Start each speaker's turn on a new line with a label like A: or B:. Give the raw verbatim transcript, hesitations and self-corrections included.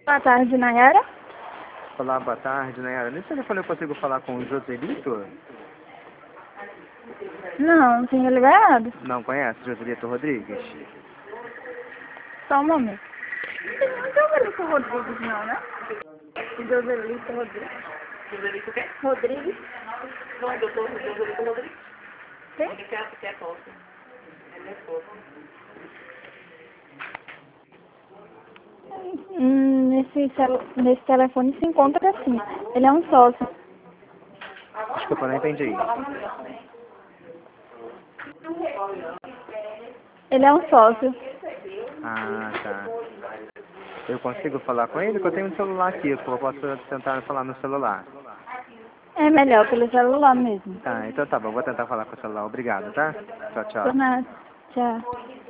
A: Boa tarde, Nayara.
B: Olá, boa tarde, Nayara. Nesse telefone eu consigo falar com o Joselito?
A: Não, não tinha ligado.
B: Não conhece Joselito Rodrigues?
A: Só um momento. Não é Joselito Rodrigues, não, né? Joselito Rodrigues.
C: Joselito o quê?
A: Rodrigues?
C: Não é doutor Joselito Rodrigues?
A: Quem?
C: Ele quer, quer posse. Ele é posse.
A: Hum, nesse, celu- nesse telefone se encontra assim. Ele é um sócio.
B: Desculpa, não entendi.
A: Ele é um sócio.
B: Ah, tá. Eu consigo falar com ele? Porque eu tenho um celular aqui, eu posso tentar falar no celular.
A: É melhor pelo celular mesmo.
B: Tá, então tá bom, vou tentar falar com o celular. Obrigado, tá? Tchau, tchau.
A: Por nada. Tchau.